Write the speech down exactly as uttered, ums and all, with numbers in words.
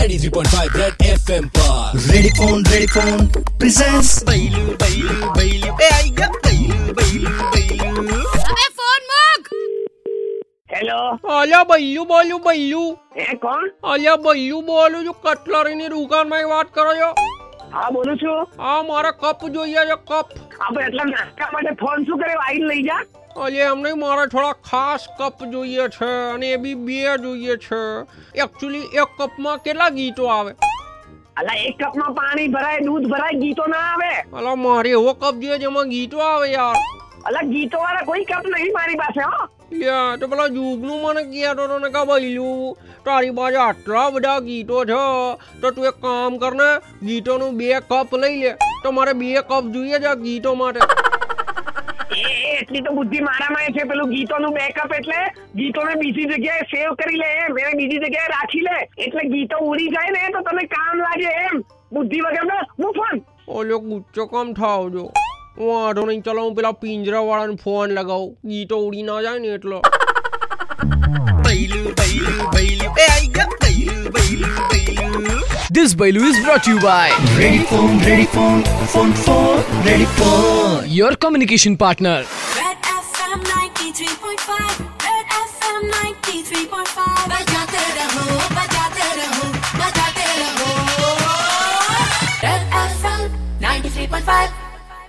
ninety-three point five Red F M पर ready phone ready phone presents बैलू बैलू बैलू ए आई गया बैलू बैलू बैलू अबे फोन मुक। હેલો અલ્યા બૈલું બોલું બૈલું હે કોણ? અલ્યા બૈલું બોલું છું કટલરીની દુકાનમાં વાત કરો છો? હા બોલું છું. હા મારે કપ જોઈએ છે કપ. આપણે એટલા નાસ્તા માટે ફોન શું કર્યો? આઈને લઈ જા. અલ્યા એમ નહીં, મારે થોડા ખાસ કપ જોઈએ છે અને એ બી બે જોઈએ છે. એકચ્યુઅલી એક કપમાં કેટલા ગીતો આવે? અલા એક કપમાં પાણી ભરાય, દૂધ ભરાય, ગીતો ના આવે. અલા મારે એવો કપ જોઈએ જેમાં ગીતો આવે યાર. અલા ગીતો વાળા કોઈ કપ નહીં મારી પાસે. હો યા તો પેલા જુગનું મને કહેતો હતો ને કે બૈલું તારી પાસે આટલા બધા ગીતો છે તો તું એક કામ કર ને, ગીતોનું બે કપ લઈ લે. તો મારે બે કપ જોઈએ છે ગીતો માટે. એ એટલી તો બુદ્ધિ મારામાં છે. પેલું ગીતોનું બેકઅપ એટલે ગીતોને બીજી જગ્યાએ સેવ કરી લે એમ, એને બીજી જગ્યાએ રાખી લે એટલે ગીતો ઉડી જાય ને તો તને કામ લાગે એમ. બુદ્ધિ વગર ના હું ફોન ઓલો ગુચ્ચો કામ થાવજો. વાંધો નહીં, ચલો હું પેલા પિંજરા વાળાને ફોન લગાવું, ગીતો ઉડી ના જાય ને એટલો. बैलू बैलू बैलू ए आई गया बैलू बैलू बैलू This Bailu is brought to you by ready phone ready phone phone phone ready phone your communication partner. Red F M ninety-three point five. Red F M ninety-three point five. बजाते रहो, बजाते रहो, बजाते रहो. Red F M ninety-three point five.